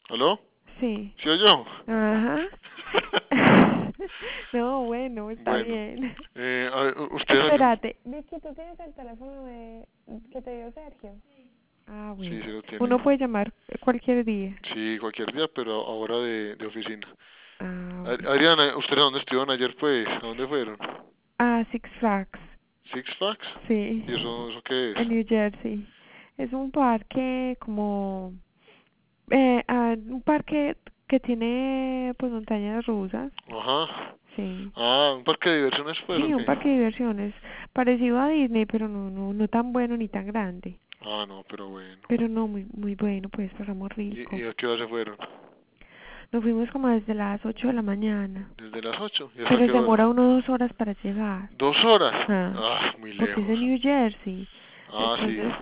¿Aló? Sí. ¿Sí o yo? Ajá. No, bueno, está Bueno, bien. a ver, usted salió. Espérate, Vicky, ¿tú tienes el teléfono que te dio Sergio? Ah, Sí, bueno. sí lo tiene. Uno puede llamar cualquier día. Sí, cualquier día, pero ahora de oficina. Ah, bueno. Adriana, ¿ustedes a dónde estuvieron ayer, pues? ¿A dónde fueron? Ah, Six Flags. ¿Six Flags? Sí. ¿Y eso qué es? En New Jersey. Es un parque como... un parque que tiene pues montañas rusas. Ajá. Sí. Ah, ¿un parque de diversiones, pues, o Sí, un qué? parque de diversiones. Parecido a Disney, pero no tan bueno ni tan grande. Ah, no, pero bueno. Pero no, muy bueno, pues pasamos ¿Y rico. a qué hora se fueron? Nos fuimos como desde las 8 de la mañana. ¿Desde las 8? ¿Y hasta Pero qué se demora hora? 1 o 2 horas para llegar. 2 horas. Ah, Ah, muy porque es lejos. en New Jersey. Ah, sí. Entonces,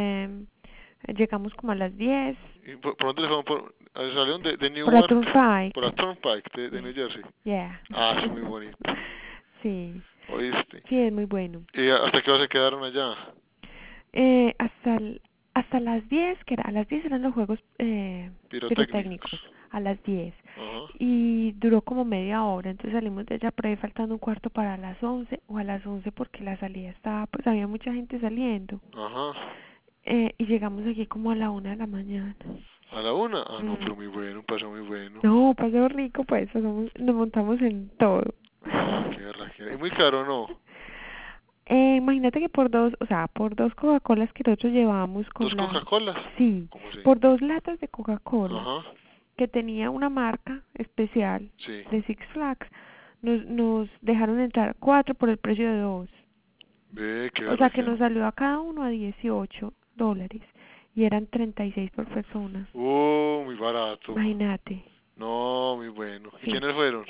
llegamos como a las 10 ¿Y por dónde le fueron? Salieron de por la Newark, por la Turnpike. Turnpike de New Yeah. Jersey. Yeah. Ah, es muy bonito. Sí, ¿Oíste? sí, es muy bueno. ¿Y hasta qué hora se quedaron allá? Eh, hasta, hasta las 10 que era, a las 10 eran los juegos Pirotécnicos. pirotécnicos, a las 10. Ajá. Y duró como media hora, entonces salimos de allá por ahí faltando un cuarto para las 11 o a las 11 porque la salida estaba, pues había mucha gente saliendo. Ajá. Y llegamos aquí como a la 1 de la mañana. ¿A la una? Ah, no, Mm. pero muy bueno, un paseo muy bueno. No, pasó rico, pues nos montamos en todo. Ah, qué berraquera. ¿Y muy caro no? Imagínate que por dos, o sea, por dos Coca-Colas que nosotros llevábamos ¿Dos con la, Coca-Colas? sí, ¿Cómo así? por dos latas de Coca-Cola Ajá. que tenía una marca especial Sí. de Six Flags, nos dejaron entrar cuatro por el precio de dos. Ve, qué O sea que berraquera. nos salió a cada uno a $18 y eran 36 por persona. Muy barato. Imagínate, No, muy bueno. ¿Y sí. quiénes fueron?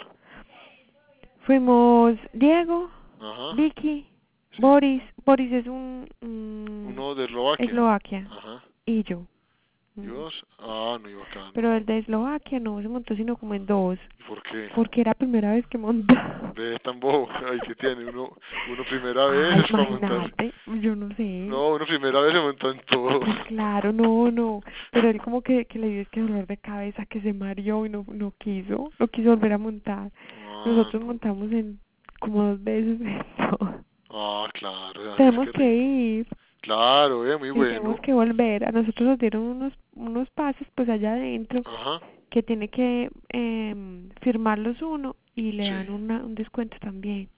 Fuimos Diego, Ajá. Vicky, Sí. Boris es Uno de Eslovaquia. Eslovaquia Ajá. y yo. ¿Y Mm. vos? Ah, no, iba acá, Pero no. el de Eslovaquia no se montó sino como en dos, ¿Y por qué? porque era primera vez que montaba. Ve, tan bobo. Ay, ¿qué tiene? Uno primera vez Ay, es para montarse. imagínate, yo no sé. No, uno primera vez se montó en todo. Pues claro, no, pero él como que le dio es que dolor de cabeza, que se mareó y no quiso volver a montar. Ah, Nosotros no. montamos en como 2 veces eso. Ah, claro, ya ves Tenemos qué que rico. ir Claro, muy y tenemos bueno. que volver. A nosotros nos dieron unos pases pues allá adentro Ajá. que tiene que firmarlos uno y le Sí. dan un descuento también.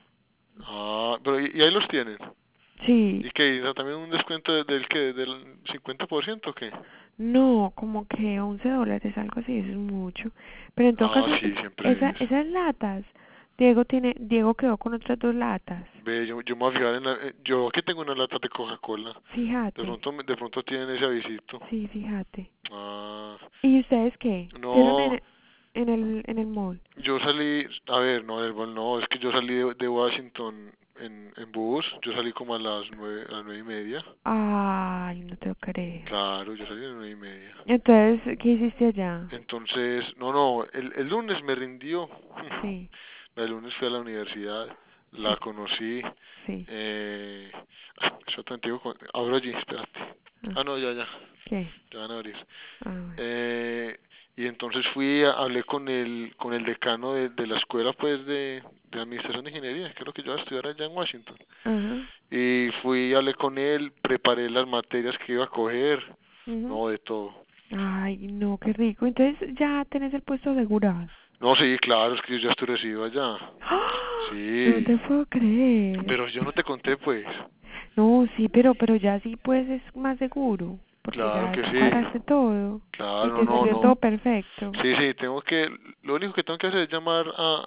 Ah, pero y ahí los tienen. Sí, ¿Y qué? ¿Y da también un descuento del qué? ¿Del 50% o qué? no, como que $11, algo así, eso es mucho. Pero en todo Ah, caso, sí, siempre es. esas latas, Diego quedó con otras dos latas. Ve, yo me voy a fijar en yo aquí tengo una lata de Coca-Cola. De Fíjate, pronto, de pronto tienen ese avisito. sí, fíjate. Ah, ¿Y ustedes qué? ¿Vieron no, en el mall? yo salí, a ver, no, no, es que yo salí de Washington en bus, yo salí como a las 9:30. Ay, no te lo creo. Claro, yo salí a las 9:30. Entonces, ¿qué hiciste allá? Entonces, no, el lunes me rindió. Sí, El lunes fui a la universidad, la sí, conocí. sí. Eh, Exactamente, abro allí, espérate. Ah, Ah, no, ya, ¿qué? ya van a abrir. Ah, bueno. Y entonces hablé con el decano de la escuela, pues, de Administración de Ingeniería, que es lo que yo iba a estudiar allá en Washington. Ajá. Y hablé con él, preparé las materias que iba a coger, Mhm. no, de todo. Ay, no, qué rico. Entonces, ya tenés el puesto asegurado. No, sí, claro, es que yo ya estoy recibido allá. ¡Ah! No Sí, te puedo creer. pero yo no te conté, pues. No, sí, pero ya sí pues es más seguro, porque Claro ya que sí. cuadraste todo y Claro, te no, salió no. todo perfecto. Sí, sí, lo único que tengo que hacer es llamar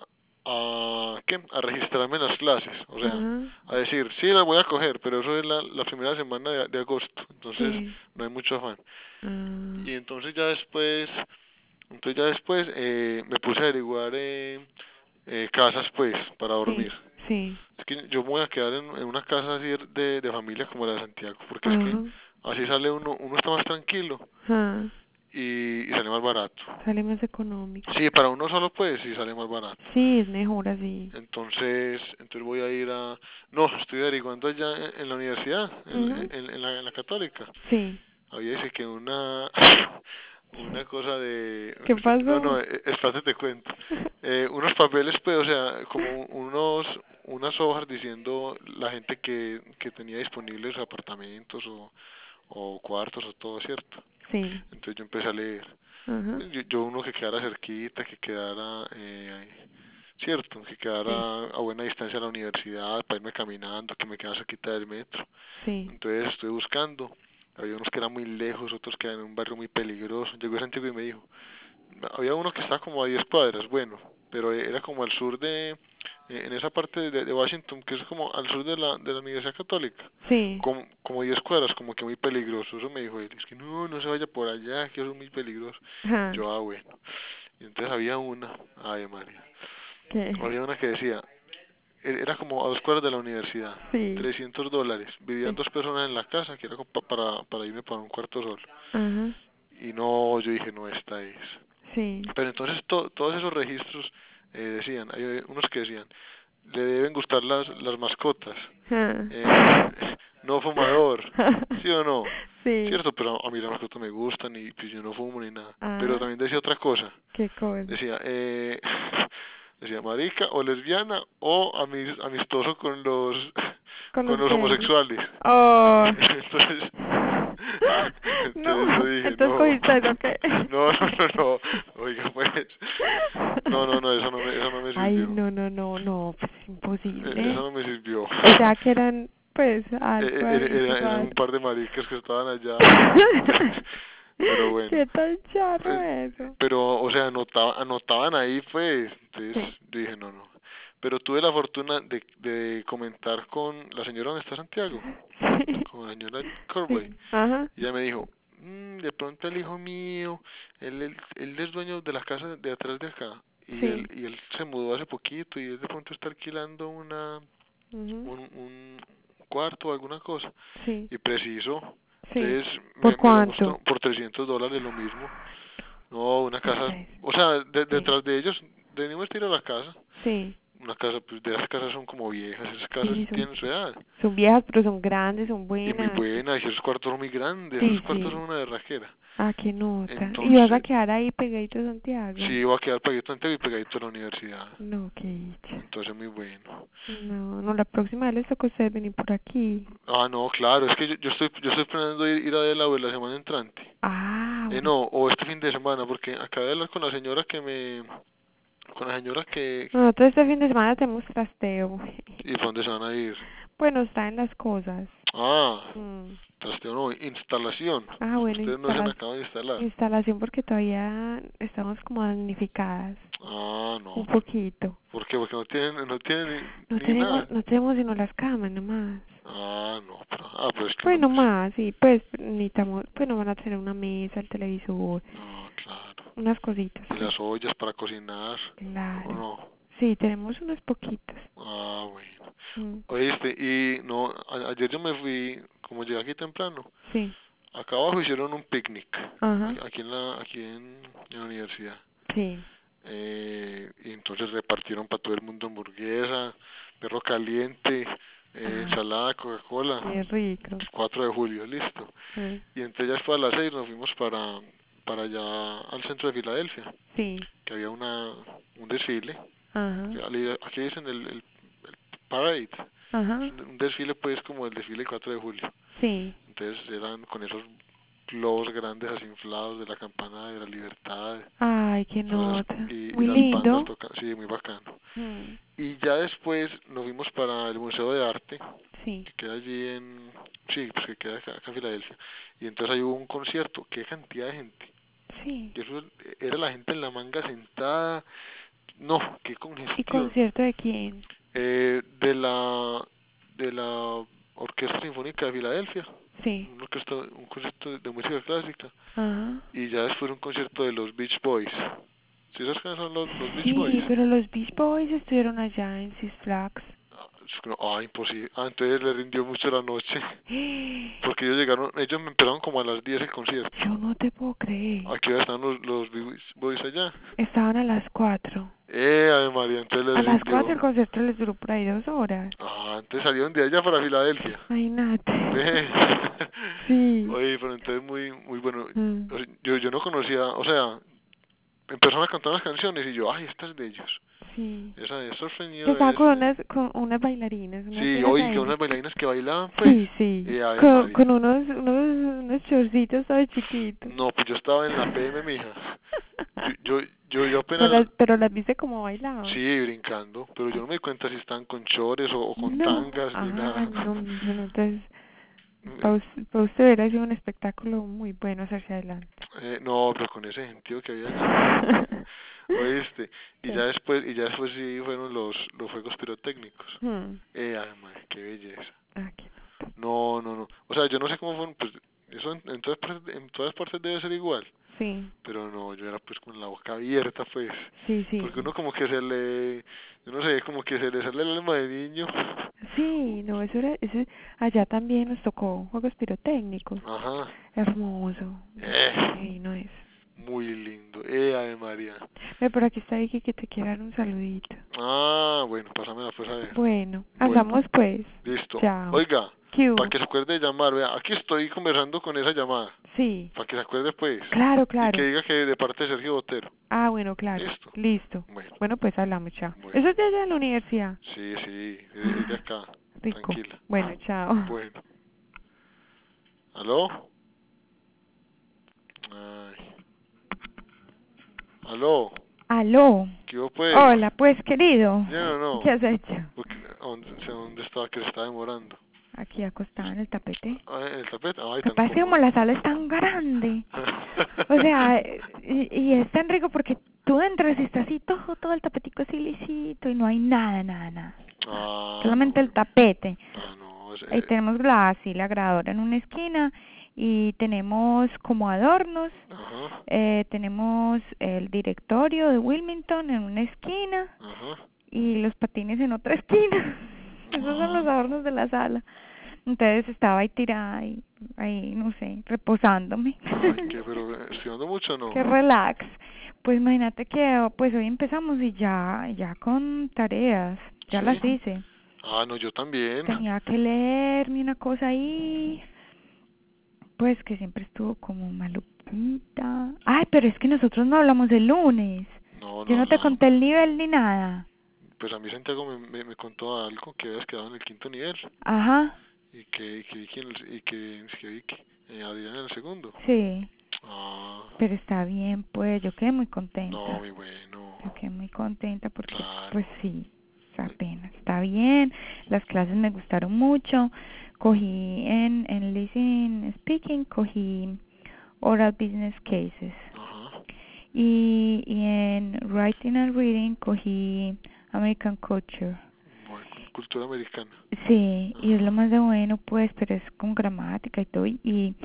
¿qué? A registrarme en las clases, o sea, Ajá, a decir, sí, las voy a coger, pero eso es la primera semana de agosto, entonces sí. no hay mucho afán. Ah, Y entonces ya después me puse a averiguar casas, pues, para sí, dormir. sí. Es que yo me voy a quedar en una casa así de familia como la de Santiago, porque es que Ajá, así sale uno está más tranquilo ajá. y sale más barato. Sale más económico. Sí, para uno solo pues sí sale más barato. Sí, es mejor así. Entonces voy a ir no, estoy averiguando allá en la universidad, Mhm. en la católica. Sí. Había dice que una cosa de... ¿Qué No, no, pasó? espérate te cuento. Unos papeles, pues, o sea, como unas hojas diciendo la gente que tenía disponibles apartamentos o cuartos o todo, ¿cierto? Sí. Entonces yo empecé a leer. Ajá. Yo uno que quedara cerquita, que quedara, cierto, que Sí. quedara a buena distancia de la universidad, para irme caminando, que me quedara cerquita del metro. Sí. Entonces estuve buscando, había unos que eran muy lejos, otros que eran en un barrio muy peligroso. Llegó ese tipo y me dijo, había uno que estaba como a 10 cuadras, bueno, pero era como al sur en esa parte de Washington, que es como al sur de la Universidad Católica, Sí. como 10 cuadras, como que muy peligroso. Eso me dijo él, es que no, no se vaya por allá, que eso es muy peligroso. Ajá. Yo, bueno. Y entonces había una, ay María, ¿Qué? había una que decía, era como a 2 cuadras de la universidad, Sí. $300, vivían Sí. 2 personas en la casa, que era como para irme para un cuarto solo. Ajá. Y no, yo dije, no, esta es. Sí. Pero entonces todos esos registros decían, hay unos que decían, le deben gustar las mascotas, Ajá. eh, no fumador, ¿sí o no? Sí. Cierto, pero a mí las mascotas me gustan y pues yo no fumo ni nada. Pero Ah, también decía otra cosa, qué cosa. decía, decía marica o lesbiana o amistoso con los ¿Con con los los gays? homosexuales. Oh. Entonces, entonces yo No. dije, Entonces no, cogiste eso, ¿qué? no, no, no, no, oiga pues, no, no, no, eso no me Ay, sirvió, no, no, no, no, pues eso imposible. no me sirvió. O sea que eran, pues, algo ahí Eran un raro. par de maricas que estaban allá, pero bueno, ¿Qué tan charro pues, eso? pero, o sea, anotaban ahí, pues, entonces Sí. yo dije, no, no, pero tuve la fortuna de comentar con la señora donde está Santiago, Sí. con la señora Corway, Sí. Ajá. y ella me dijo, de pronto el hijo mío, él es dueño de la casa de atrás de acá, Sí. y él se mudó hace poquito, y él de pronto está alquilando Mhm. un cuarto o alguna cosa, Sí. y preciso, Sí. entonces ¿Por me lo cuánto? mostró por $300 lo mismo, no, una casa, Pues, o sea, sí. detrás de ellos, venimos a ir a la casa, Sí. una casa, pues de esas casas son como viejas, esas casas Sí, tienen su edad, son viejas, pero son grandes, son y muy buenas. buenas, y esos cuartos son muy grandes, esos Sí, cuartos son sí. una berraquera. Ah, qué nota. ¿Y vas a Entonces, quedar ahí pegadito a Santiago? sí, iba a quedar pegadito a Santiago y pegadito a la universidad. No, qué dicha. Entonces, muy bueno. No, no, la próxima vez les toca a ustedes venir por aquí. Ah, no, claro, es que yo estoy planeando ir a Delaware la semana entrante. Ah, bueno. No, o este fin de semana, porque acabé de hablar con la señora con la señora Nosotros este fin de semana tenemos trasteo. ¿y para dónde se van a ir? Bueno, está en las cosas. Ah, Mm. trasteo no, instalación. Ah, bueno, Ustedes no se han acabado de instalar. instalación porque todavía estamos como damnificadas. Ah, no, Un poquito. ¿por qué? Porque no tienen No ni tenemos, nada. no tenemos sino las camas nomás. Ah, no, pero es que Pues no, nomás, sí, pues necesitamos, pues no van a tener una mesa, el televisor, no, claro. unas cositas, Y pues. las ollas para cocinar, ¿o Claro. no? Sí, tenemos unas poquitas. Ah, bueno. Mm. Oíste, y no, ayer yo me fui, como llegué aquí temprano, Sí. acá abajo hicieron un picnic, Ajá. aquí en la universidad. Sí. Y entonces repartieron para todo el mundo hamburguesa, perro caliente, Ah, ensalada, qué Coca-Cola, rico. 4 de julio, listo. Ah, Y entonces ya después a las 6 nos fuimos para allá al centro de Filadelfia, sí. que había un desfile, Ajá. aquí dicen el parade, es Ajá. un desfile pues como el desfile 4 de julio. Sí. Entonces eran con esos globos grandes así inflados de la campana de la libertad, Ay, qué todas nota. y Muy las bandas lindo. tocan, sí, muy bacano. Mm. Y ya después nos fuimos para el Museo de Arte, Sí. que queda allí sí, pues que queda acá en Filadelfia. Y entonces ahí hubo un concierto, qué cantidad de gente. Sí. Y eso era la gente en la manga sentada, no, qué ¿Y congestión. concierto de quién? De la Orquesta Sinfónica de Filadelfia, Sí. un concierto de música clásica, Ajá. y ya después un concierto de los Beach Boys. ¿Sí sabes quiénes son los Beach Boys? Sí, pero los Beach Boys estuvieron allá en Six Flags. Imposible. Ah, entonces le rindió mucho la noche. Porque ellos me empezaron como a las 10 el concierto. Yo no te puedo creer. Aquí están los Beach Boys allá. Estaban a las 4. Ave María, entonces A les las 4 rindió. el concierto les duró por ahí 2 horas. Ah, entonces salieron de allá para Filadelfia. Imagínate. Ve. Sí. Oye, pero entonces muy bueno. Mm. O sea, yo no conocía, o sea, empezaron a cantar las canciones y yo, ay, esta es de ellos. Sí. Esa de Que sorprendido estaba es. con unas bailarinas, unas Sí, chicas oí que ahí. unas bailarinas que bailaban, pues. Sí, sí. Ave María. Con unos chorcitos todos chiquitos. No, pues yo estaba en la PM, mija. Yo, yo apenas, Pero las viste como bailaban. sí, brincando, pero yo no me di cuenta si estaban con chores o con No. tangas ni Ah, nada. no, no, entonces, para usted hubiera sido un espectáculo muy bueno hacerse adelante. No, pero con ese sentido que había allá. Oíste, Sí. y ya después sí fueron los fuegos pirotécnicos. Hmm. Ay, madre, qué belleza. Ah, qué nota. No, no, no. O sea, yo no sé cómo fueron, pues, eso en todas partes debe ser igual. Sí, Pero no, yo era pues con la boca abierta, pues. sí, Porque sí. uno como que se le, yo no sé, como que se le sale el alma de niño. Sí, no, allá también nos tocó juegos pirotécnicos. Ajá. Hermoso. Qué Eh, divino es. muy lindo. Ave María. Ve, por aquí está Vicky que te quiere dar un saludito. Ah, bueno, pásamela pues a ver. Bueno, Bueno, hablamos pues. listo. Chao. Oiga, para Q. que se acuerde de llamar, vea, aquí estoy conversando con esa llamada. Sí, Para que se acuerde pues. claro, Y que claro. diga que de parte de Sergio Botero. Ah, bueno, claro. Listo. Listo. Bueno, Bueno, pues hablamos, chao. bueno. Eso es de allá en la universidad. Sí, sí, es de Ah, acá. rico. Tranquila. Bueno, chao. Bueno. ¿Aló? Ay. ¿Aló? Aló. ¿Qué hubo pues? Hola, pues, querido. ¿Bien o ¿Qué no? has hecho? Porque, ¿dónde estaba que se estaba demorando? Aquí acostada en el tapete. Ah, ¿en el tapete? Ay, Lo que tan pasa es que como cómodo. la sala es tan grande, o sea, y es tan rico porque tú entras y está así todo el tapetico así lisito y no hay nada. Ah, no. Solamente el tapete. Ah, no. Ahí tenemos la grabadora en una esquina y tenemos como adornos, Ajá. tenemos el directorio de Wilmington en una esquina Ajá. y los patines en otra esquina. Esos son los Ah, adornos de la sala. Entonces estaba ahí tirada ahí, no sé, reposándome. ay, ¿qué? Pero estudiando mucho o Qué no. relax. Pues imagínate que pues hoy empezamos y ya con tareas, ya ¿Sí? las hice. Ah, no, yo también. Tenía que leerme una cosa ahí, pues que siempre estuvo como maluquita. Ay, pero es que nosotros no hablamos el lunes. No, Yo no no te hablamos. conté el nivel ni nada. Pues a mí Santiago me contó algo que habías quedado en el quinto nivel. Ajá, Y que Vicky y que Vicky, Adrián en el segundo. sí. Ah, Pero está bien, pues yo quedé muy no, contenta. muy bueno. Yo quedé muy contenta porque, pues Claro. sí, apenas está bien. Las clases me gustaron mucho. Cogí en listening speaking, cogí oral business cases. Ajá. Y en writing and reading cogí American culture. Bueno, cultura americana. Sí, y es lo Ajá. más de bueno, pues, pero es con gramática y todo,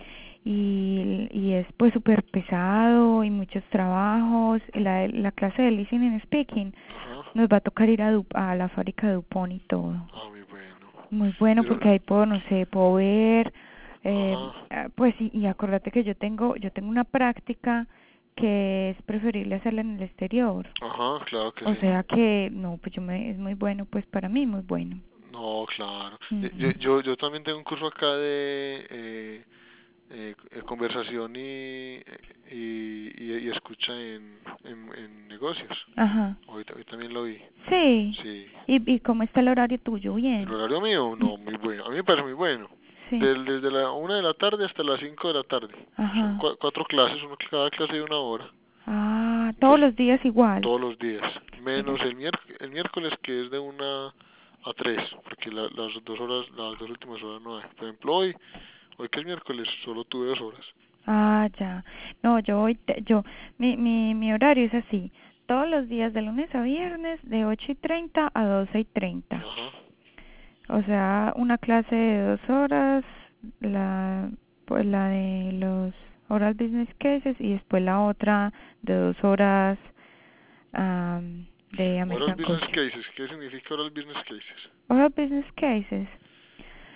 y es pues súper pesado y muchos trabajos. La clase de listening and speaking Ajá. nos va a tocar ir a la fábrica de DuPont y todo. Ah, muy bueno. Muy bueno Pero, porque ahí puedo, no sé, puedo ver, ajá. pues, y acuérdate que yo tengo una práctica que es preferible hacerla en el exterior. Ajá, claro que O sí. sea que, no, pues es muy bueno, pues para mí muy bueno. No, claro. Mm. Yo también tengo un curso acá de conversación y escucha en negocios. Ajá. Hoy también lo vi. Sí. Sí. ¿Y cómo está el horario tuyo? El Bien. horario mío, Mm. no, muy bueno. A mí me parece muy bueno. Sí. Desde la 1 de la tarde hasta las 5 de la tarde. Son Ajá. 4 clases, cada clase de 1 hora. Ah, todos Entonces, los días igual. todos los días. Mira. Menos el miércoles que es de 1 a 3. Porque las 2 últimas horas no hay. Por ejemplo, hoy que es miércoles, solo tuve 2 horas. Ah, ya. No, mi horario es así. Todos los días de lunes a viernes de 8:30 a 12:30. Ajá. O sea, una clase de 2 horas, pues la de los oral business cases y después la otra de 2 horas de Oral American Business Culture. Cases. ¿Qué significa Oral Business Cases? Oral business cases.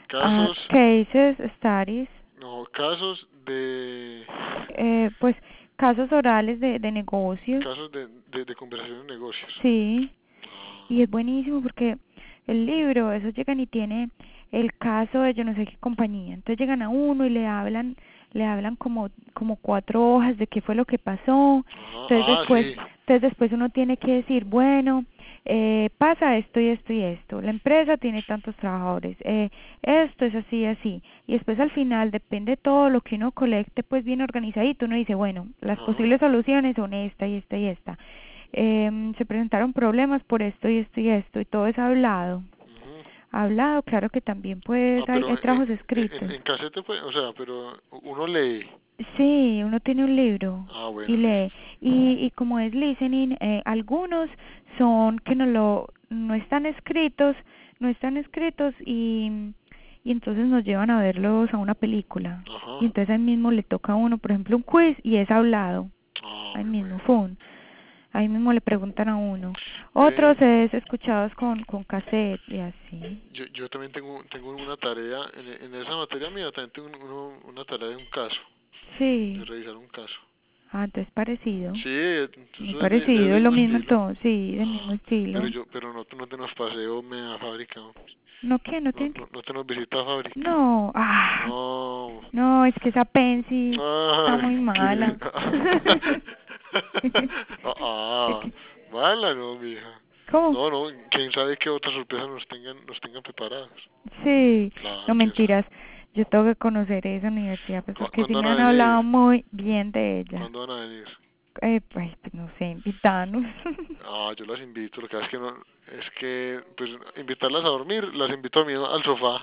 Casos, Cases, studies, no, casos pues casos orales de negocios. Casos de conversación de negocios. Sí, Ah, y es buenísimo porque el libro, eso llegan y tiene el caso de yo no sé qué compañía. Entonces llegan a uno y le hablan como 4 hojas de qué fue lo que pasó. ajá, ah, sí. Entonces después uno tiene que decir, bueno, pasa esto y esto y esto. La empresa tiene tantos trabajadores. Esto es así y así. Y después al final depende todo lo que uno colecte, pues bien organizadito. Uno dice, bueno, las Ajá. posibles soluciones son esta y esta y esta. Se presentaron problemas por esto y esto y esto, y todo es hablado. Ujú. Hablado, claro que también pues Ah, hay pero trabajos escritos. en casete, pues, o sea, pero uno lee. Sí, uno tiene un libro Ah, y bueno, lee. listo. Y como es listening, algunos son que no están escritos, no están escritos y entonces nos llevan a verlos a una película. Y Ajá. entonces ahí mismo le toca a uno, por ejemplo, un quiz y es hablado. Ah, Ahí muy mismo, bueno. phone. Ahí mismo le preguntan a uno. Ve, Otros es escuchados con cassette y así. yo también tengo una tarea, en esa materia mía también tengo una tarea de un caso, de Sí. revisar un caso. Ah, entonces parecido. Sí, Muy eso es del parecido, es lo mismo mismo estilo. todo, sí, del mismo Ah, estilo. pero no te nos paseo me da fábrica. ¿No qué? ¿No tiene que? No te nos visita fábrica. No, No. no, es que esa Pensi está Ay, muy qué. mala. Ah, mala no, mija. ¿Cómo? No, quién sabe qué otras sorpresas nos tengan preparadas. Sí, no Claro, quién sabe. mentiras. Yo tengo que conocer esa universidad, pues porque sí ¿Cuándo van me a han venir? hablado muy bien de ella. ¿Cuándo van a venir? Pues no sé, invitarnos. Ah, yo las invito, lo que pasa es que no, es que, pues, invitarlas a dormir, las invito a mí al sofá.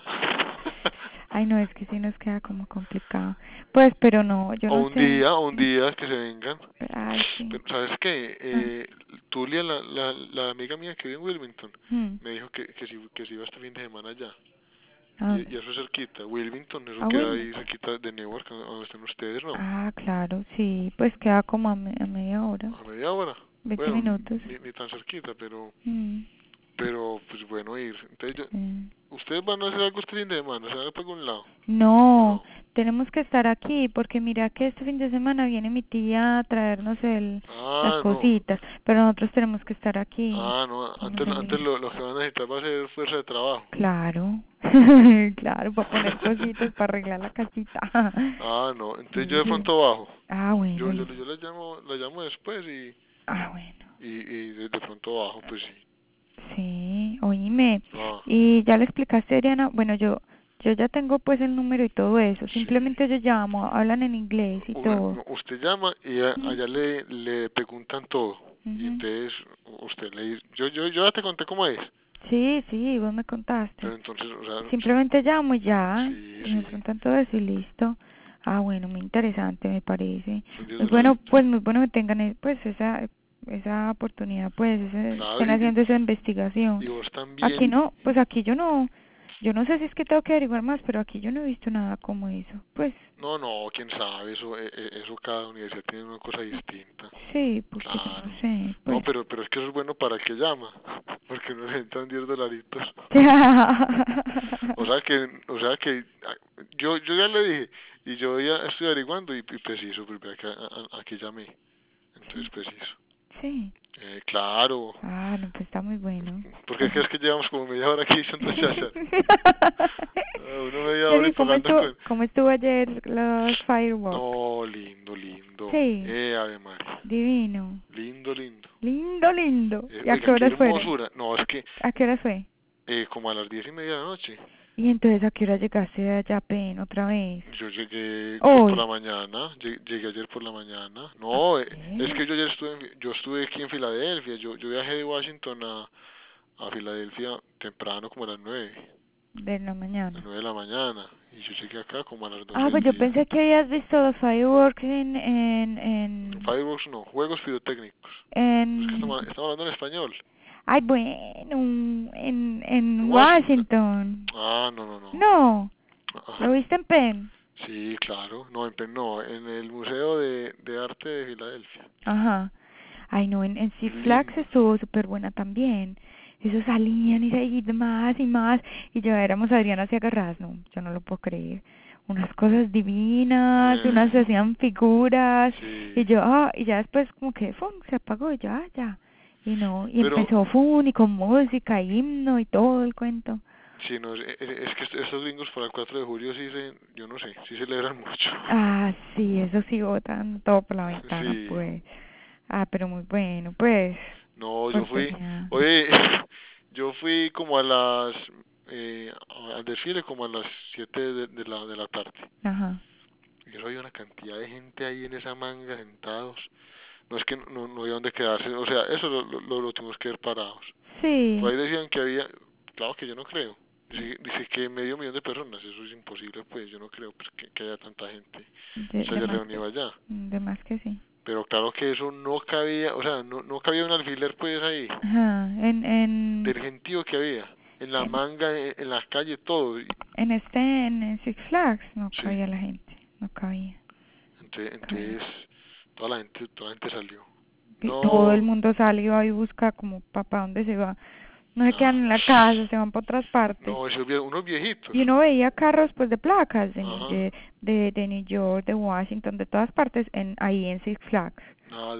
Ay, no, es que sí nos queda como complicado. Pues, pero no, yo no sé. O un día que se vengan. Ay, sí. Pero, ¿sabes qué? Ah, Tulia, la amiga mía que vive en Wilmington, mm, me dijo que si iba este fin de semana allá. ¿a dónde? Y eso es cerquita. Wilmington, eso A queda Wilmer. ahí cerquita de Newark, donde están ustedes, ¿no? Ah, claro, sí, pues queda como a media hora, A media hora. 20 Bueno, minutos. ni tan cerquita, Mm, pero pues bueno ir. Entonces, sí. ¿ustedes van a hacer algo este fin de semana? ¿Se van a por algún lado? ¿O No, no? tenemos que estar aquí porque mira que este fin de semana viene mi tía a traernos las Ah, no. cositas, pero nosotros tenemos que estar aquí Ah, no. con la Antes familia. lo que van a necesitar va a ser fuerza de trabajo. Claro, claro, para poner cositas, para arreglar la casita. Ah, no. Entonces yo Sí, de sí. pronto bajo. Ah, bueno, listo. Yo la llamo después Ah, bueno. y de pronto bajo, pues sí. Sí, oíme. Ah, Y ya le explicaste a Ariana, bueno, yo ya tengo pues el número y todo eso. sí. Simplemente yo llamo, hablan en inglés y todo. No, usted llama y Mm, allá le preguntan todo. Y ujú. entonces usted le dice, yo ya te conté cómo es. Sí, sí, vos me contaste. Pero entonces, o sea, Simplemente llamo y ya, sí, y me sí, preguntan todo eso y listo. Ah, bueno, muy interesante me parece. son 10 Muy bueno, dolaritos. pues muy bueno que tengan pues esa oportunidad, pues Claro, estén haciendo esa investigación. y vos Aquí también. no, pues aquí yo no sé si es que tengo que averiguar más, pero aquí yo no he visto nada como eso. Pues No, quién sabe, eso cada universidad tiene una cosa distinta. sí, porque yo no Claro. sé, No, pues. pero es que eso es bueno para el que llama, porque no necesitan 10 dolaritos. O sea que yo ya le dije, y yo ya estoy averiguando y preciso, porque aquí llamé. Entonces Sí, preciso. sí. Claro, Ah, no, pues está muy bueno. porque es que llevamos como media hora aquí diciendo chachas. Uno media hora y Jenny, tocando con... cómo estuvo ayer los fireworks? No, lindo. Sí, Ave María. divino. Lindo. Lindo, lindo. ¿Y a qué Oiga, qué horas fueron? hermosura. No, es que ¿A qué horas fue? como a las 10:30 de la noche. Y entonces, ¿a qué hora llegaste de allá, Pen, otra vez? Yo llegué por la Hoy. mañana, llegué ayer por la mañana. ¿A No, es qué? que yo ayer yo estuve aquí en Filadelfia. Yo viajé de Washington a Filadelfia temprano, como a las 9, De la a mañana. 9 de la mañana. Y yo llegué acá como a las 12 Ah, del pues yo día. pensé que habías visto los fireworks Fireworks no, juegos pirotécnicos. Es que en, estamos hablando en español. ay, bueno, En en Washington. Washington. Ah, no. No, Ah, ¿lo viste en Penn? sí, claro. No, no, en el Museo de Arte de Filadelfia. Ajá. Ay, no, en Six Flags Lindo. estuvo súper buena también. Eso salían y seguían más y más. Y ya éramos Adriana así agarradas. No, yo no lo puedo creer. unas cosas divinas, unas hacían figuras, y Sí, yo, y ya después como que, ¡fum!, se apagó, y yo, ya, y no, y pero empezó, ¡fum!, y con música, himno, y todo el cuento. sí, no, es que estos gringos para el 4 de julio sí yo no sé, sí celebran mucho. Sí, eso sí, botan todo por la ventana, Sí, pues. Pero muy bueno, pues, no, yo porque fui, ya, oye, yo fui como a al desfile como a las 7 de la tarde. ajá, Y eso había una cantidad de gente ahí en esa manga sentados. No es que no había dónde quedarse, o sea, eso lo tuvimos que ver parados. Por sí, ahí decían que había, claro que yo no creo. Dice que 500.000 de personas, eso es imposible, pues yo no creo pues, que haya tanta gente se de haya más, reunido allá. de más que sí. Pero claro que eso no cabía, o sea, no cabía un alfiler pues ahí, Ajá, del gentío que había, en la manga, en la calle, todo. en Six Flags no Sí, cabía la gente, no cabía, cabía. entonces toda la gente salió. Y todo el No, mundo salió y busca como papá dónde se va. No se quedan nada. en la casa, se van para otras partes. No, unos viejitos. Y uno veía carros pues de placas Ajá. de New York, de Washington, de todas partes ahí en Six Flags. Nada,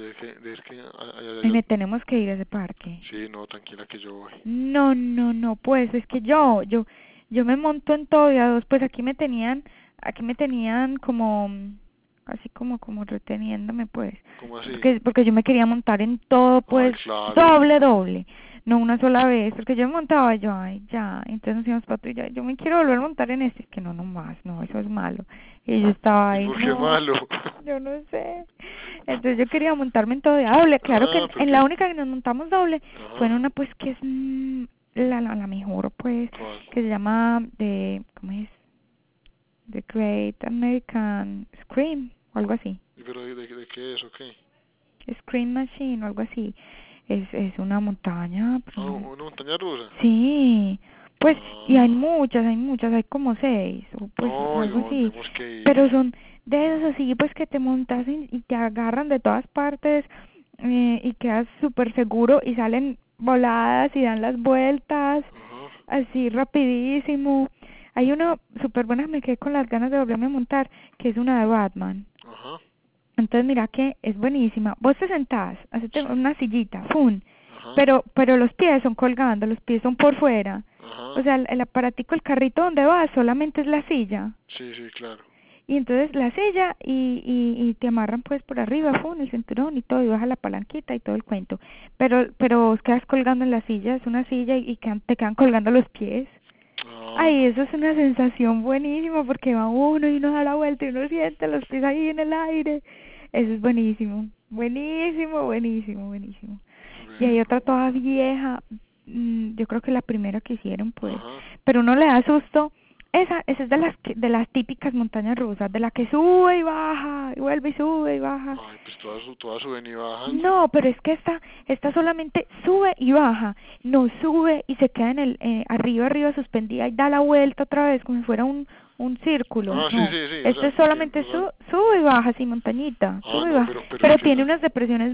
Y me tenemos que ir a ese parque. sí, no, tranquila que yo voy. No, no, no, pues es que yo me monto en todo y a dos, pues aquí me tenían como, así como reteniéndome, pues, ¿Cómo así? porque yo me quería montar en todo, Ay, pues, claro. doble, no una sola vez, porque yo me montaba, yo, ay, ya, entonces nos íbamos para y ya, yo me quiero volver a montar en este, es que no, no más, no, eso es malo, y yo estaba ¿Y ahí, por qué no, malo? yo no sé. Entonces yo quería montarme en todo de doble. Claro que Ah, en la porque... única que nos montamos doble fue en Ajá. una pues que es la mejor pues, ¿Cuál? que se llama ¿cómo es? The Great American Scream o algo así. ¿Y pero de qué es o qué? Scream Machine o algo así. Es una montaña, Ah, pero una montaña rusa. sí, pues, y Ah. hay muchas, hay como 6, o pues No, algo no, así, tenemos que pero ir. son de esos así, pues que te montas y te agarran de todas partes, y quedas súper seguro y salen voladas y dan las vueltas, Ajá. así rapidísimo. Hay uno súper buena, me quedé con las ganas de volverme a montar, que es una de Batman. Ajá. Entonces mira que es buenísima. Vos te sentás, hacete Sí. una sillita, ¡fum! Ajá. Pero los pies son colgando, los pies son por fuera. O Ajá. sea, el aparatico, el carrito donde vas, solamente es la silla. Sí, sí, claro. Y entonces la silla y te amarran pues por arriba, ¡fum!, el cinturón y todo, y baja la palanquita y todo el cuento. Pero vos quedas colgando en la silla, es una silla y te quedan colgando los pies. Ah, Ay, no. eso es una sensación buenísima porque va uno y uno da la vuelta y uno siente los pies ahí en el aire. Eso es buenísimo, buenísimo, buenísimo, buenísimo. Y hay Bueno. otra toda vieja, yo creo que la primera que hicieron pues, Ajá. pero uno le da susto. Esa es de las típicas montañas rusas, de la que sube y baja, y vuelve y sube y baja. Ay, pues todas suben y bajan. No, pero es que esta solamente sube y baja, no sube y se queda arriba suspendida y da la vuelta otra vez como si fuera un círculo, Ah, sí, no. sí, sí, o Esto sea, es solamente igual. sube y baja, así montañita, Ah, sube y no, baja, pero es pero que tiene unas depresiones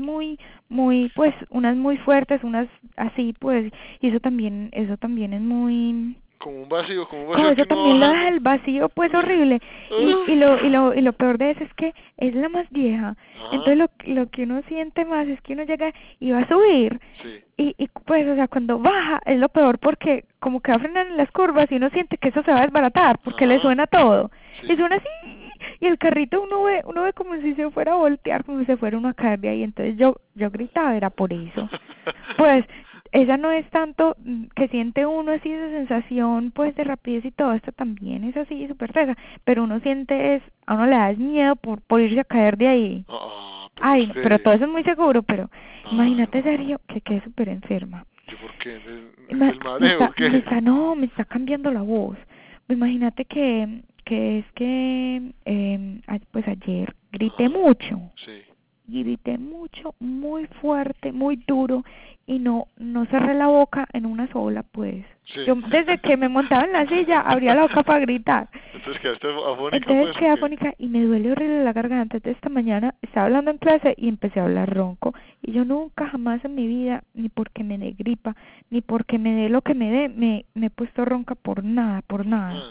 pues, unas muy fuertes, unas así, pues, y eso también es muy, como un como vacío que eso uno va también lo deja bajando. el vacío pues Sí. horrible y, y Ah. lo y lo y lo peor de eso es que es la más vieja, entonces Ajá. lo que uno siente más es que uno llega y va a subir Sí. y pues o sea cuando baja es lo peor porque como que va a frenar en las curvas y uno siente que eso se va a desbaratar porque le Ajá. suena todo y Sí. suena así y el carrito uno ve como si se fuera a voltear, como si se fuera uno a caer de ahí, entonces yo gritaba, era por eso. Pues esa no es tanto que siente uno así esa sensación pues de rapidez y todo esto también es así súper tesa, pero uno siente a uno le da miedo por irse a caer de ahí. Ah, pero Ay, no, pero usted, todo eso es muy seguro, pero claro. imagínate Sergio que quedé súper enferma. ¿Yo por qué? ¿Del mareo o qué? No, me está cambiando la voz. Imagínate que es que pues ayer Ajá. Sí. grité mucho, muy fuerte, muy duro y no cerré la boca en una sola, pues. Sí. Yo desde que me montaba en la silla abría la boca para gritar. Entonces quedaste afónica, Entonces pues, ¿o quedé qué? afónica y me duele horrible la garganta. Entonces esta mañana estaba hablando en clase y empecé a hablar ronco. Y yo nunca jamás en mi vida, ni porque me dé gripa, ni porque me dé lo que me dé, me he puesto ronca por nada, por Por nada. nada.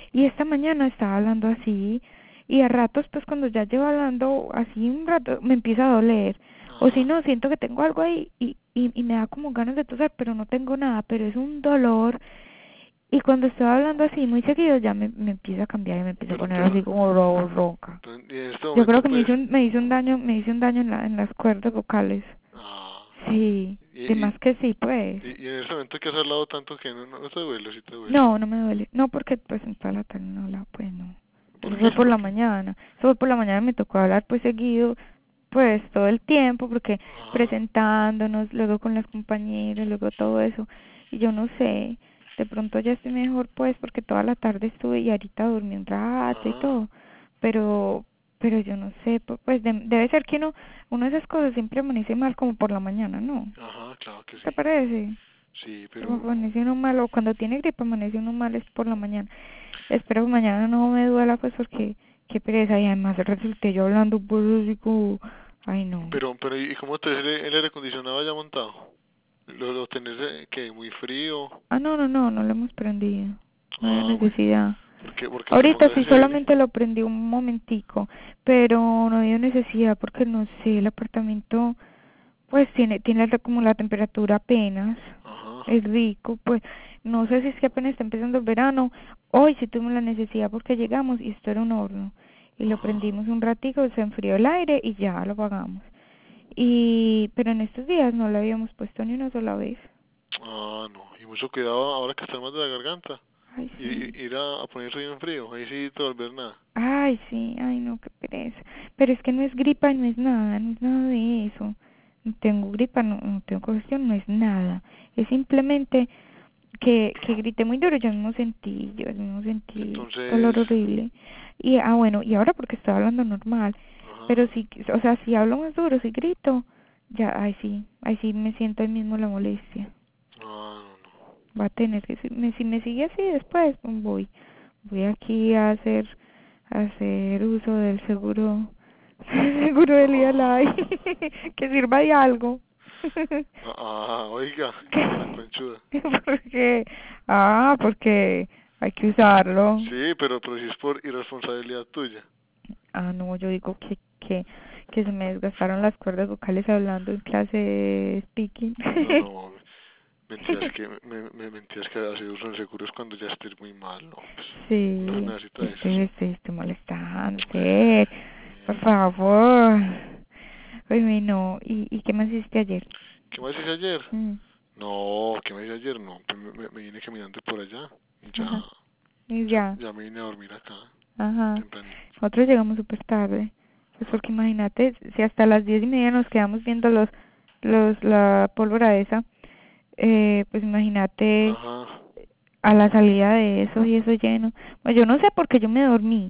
Y esta mañana estaba hablando así, y a ratos, pues cuando ya llevo hablando así un rato, me empieza a doler. O si Ajá. no, siento que tengo algo ahí y me da como ganas de toser, pero no tengo nada, pero es un dolor. Y cuando estoy hablando así muy seguido, ya me empieza a cambiar y me empieza a poner así como ronca. Y en este Yo creo momento, que pues, me hice un daño en las cuerdas vocales. ah, Sí, y, de y, más que sí, pues. y en este momento que has hablado tanto que no te duele, sí te duele. No, no me duele. No, porque pues en toda la tarde no hablaba, pues no. ¿Por Eso qué? fue por ¿Por la qué? mañana. Eso fue por la mañana, me tocó hablar pues seguido, pues todo el tiempo, porque Ajá, presentándonos, luego con las compañeras, luego todo eso. Y yo no sé, de pronto ya estoy mejor pues, porque toda la tarde estuve y ahorita dormí un rato y ajá, todo. Pero, pero yo no sé, pues debe ser que uno de esas cosas siempre amanece mal como por la mañana, ¿no? ajá, claro que ¿Te sí. parece? Sí, Como pero, amanece uno mal, o cuando tiene gripe amanece uno mal es por la mañana. Espero que mañana no me duela, pues porque qué pereza. Y además resulté yo hablando pues así como, ay no. ¿y cómo te el aire acondicionado ya montado? ¿Lo tenés que muy frío? Ah, no, no, no, no lo hemos prendido. No hay Ah, bueno, necesidad. porque te Ahorita pongas sí ese, solamente lo prendí un momentico, pero no había necesidad porque no sé, el apartamento pues tiene como la temperatura apenas, ajá, es rico, pues no sé si es que apenas está empezando el verano. Hoy sí tuvimos la necesidad porque llegamos y esto era un horno y lo ajá, prendimos un ratico, se enfrió el aire y ya lo apagamos. Pero en estos días no lo habíamos puesto ni una sola vez. ah, no, y mucho cuidado ahora que estás más de la garganta, Ay, sí. ir a ponerse bien frío, ahí sí te volver nada. Ay, sí, ay, no, qué pereza. Pero es que no es gripa, no es nada, no es nada de eso. No tengo gripa, no tengo congestión, no es nada. Es simplemente que grité muy duro, yo mismo sentí Entonces, dolor horrible. Y, bueno, y ahora porque estoy hablando normal. ajá, Pero sí, o sea, si hablo más duro, si grito, ya, ahí sí me siento ahí mismo la molestia. ah, no, no. Va a tener que, si me sigue así después, pues voy aquí a hacer uso del seguro, seguro del IALAI, que sirva de algo. Oiga, tan conchuda. Porque, porque hay que usarlo. Sí, pero si es por irresponsabilidad tuya. Ah, no, yo digo que se me desgastaron las cuerdas vocales hablando en clase de speaking. No, no, mentiras que hacer uso de seguros cuando ya estés muy mal, no, pues, uno se Sí, necesita de eso. estoy molestando, sí, por favor. Oye, no, ¿y qué más hiciste ayer? ¿Qué más hice ayer? Mm, No, ¿qué más hice ayer? No, pues me vine caminando por allá. ajá, Ya, y ya, ya, ya me vine a dormir acá, ajá. tempranito. Nosotros llegamos súper tarde, pues Ah, porque imagínate, si hasta las 10:30 nos quedamos viendo la pólvora esa, pues imagínate ajá, a la salida de eso y eso lleno. Pues yo no sé por qué yo me dormí,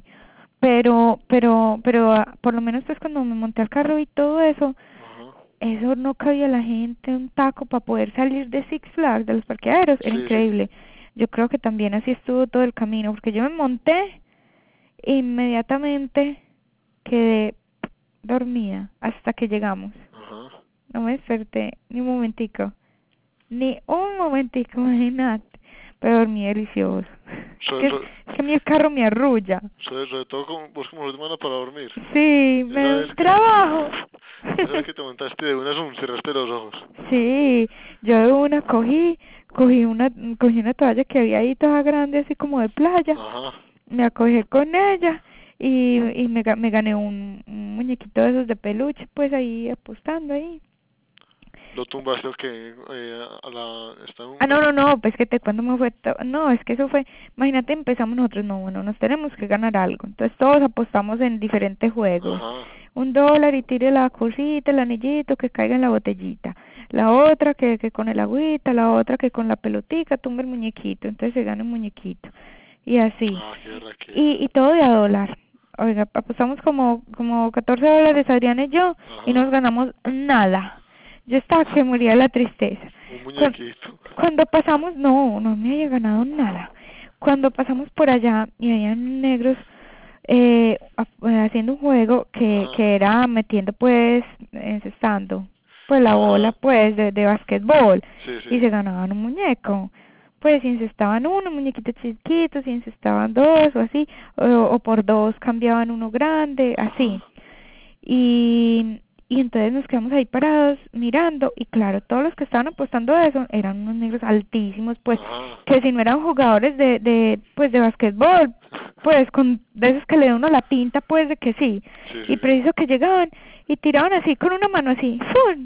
pero por lo menos pues cuando me monté al carro y todo eso, ajá. eso no cabía la gente, un taco para poder salir de Six Flags, de los parqueaderos, era Sí, sí. increíble. Yo creo que también así estuvo todo el camino, porque yo me monté e inmediatamente quedé dormida hasta que llegamos. Ajá. No me desperté ni un momentico, ni un momentico, imagínate, pero dormí delicioso. Sobre, sobre, Es que mi carro me arrulla. sobre todo como, vos como sos mala para dormir. Sí, me Esa da vez un que, trabajo. esa vez que te montaste de una zoom, cerraste los ojos. Sí, yo de una cogí una toalla que había ahí toda grande, así como de playa, Ajá. me acogí con ella y me gané un muñequito de esos de peluche, pues ahí apostando ahí. Lo tumbaste, que a la, está Ah, una, no, no, no, pues que te cuando me fue, no, es que eso fue, imagínate, empezamos nosotros, no, bueno, nos tenemos que ganar algo, entonces todos apostamos en diferentes juegos, ajá, $1 y tire la cosita, el anillito, que caiga en la botellita, la otra que con el agüita, la otra que con la pelotica tumba el muñequito, entonces se gana un muñequito, y así, qué berraquera. y todo de a dólar, oiga, apostamos como $14 Adrián y yo, y Ajá, nos ganamos nada, yo estaba que moría de la tristeza. un Cuan- muñequito. Cuando pasamos, no me había ganado nada. Cuando pasamos por allá y habían negros haciendo un juego Ajá, que era metiendo pues, encestando, pues la bola ajá, pues de basquetbol sí, y sí. se ganaban un muñeco. pues si encestaban uno, muñequitos chiquitos, si encestaban dos o así, o por dos cambiaban uno grande, así. Ajá. Y entonces nos quedamos ahí parados mirando y claro, todos los que estaban apostando a eso eran unos negros altísimos, pues Ajá. que si no eran jugadores pues de basquetbol, pues con de esos que le da uno la pinta pues de que sí. Sí, Y sí, sí. preciso que llegaban y tiraban así con una mano así, ¡fum!